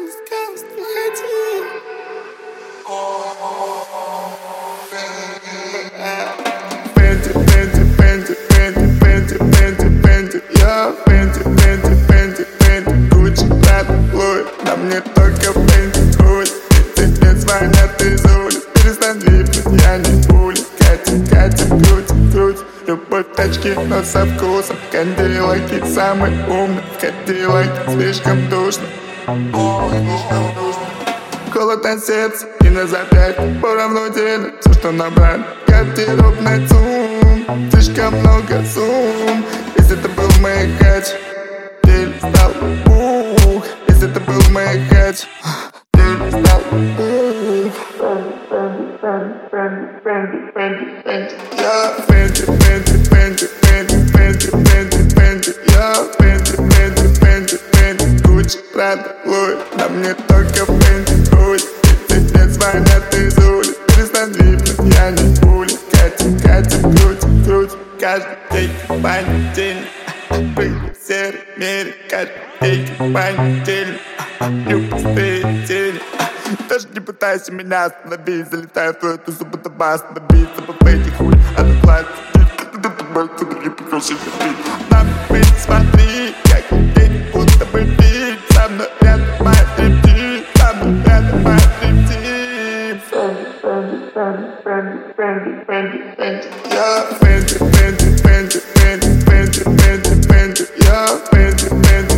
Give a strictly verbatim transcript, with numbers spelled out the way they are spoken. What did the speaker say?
Фэнти, Фэнти, Фэнти, Фэнти, Фэнти, Фэнти, Фэнти, я Фэнти, Фэнти, Фэнти, Фэнти, Гуччи, Прада, Луи, на мне только Фэнти, хуй. Тридцать лет звонят из улиц, перестань липнуть, я не пуля. Катя, Катя, крутит, крутит, любовь тачки, но со вкусом. Кадиллаки самый умный, Кадиллаки слишком душно. Холод на сердце и на запястье, поровну делю все, что набрали. Гардеробный цум, слишком много сумм. Если это был маякач, дель стал ух. Если это был маякач, дель стал ух. Я Фэнти, Фэнти, Фэнти, Фэнти, Фэнти, Фэнти, Фэнти, я Фэнти, Фэнти, Фэнти, Фэнти, Гуччи, Прада, Луи, на мне только Фэнти, хуй. Тридцать лет звонят из улиц, перестань липнуть, я не пуля. Катя, Катя, крутит, крутит, каждый день понедельник. Прыгай в серой мире, каждый день понедельник. Любые тени, даже не пытайся меня остановить. Залетаю в твою тусу, будто бас набиться. По фейке хуй, а ты платишь. На меня смотри, как день, будто бы бит. Со мной рядом моя рептилия, со мной рядом моя рептилия. Я Фэнти, Фэнти, Фэнти, Фэнти, Фэнти, Фэнти, Фэнти, я Фэнти, Фэнти.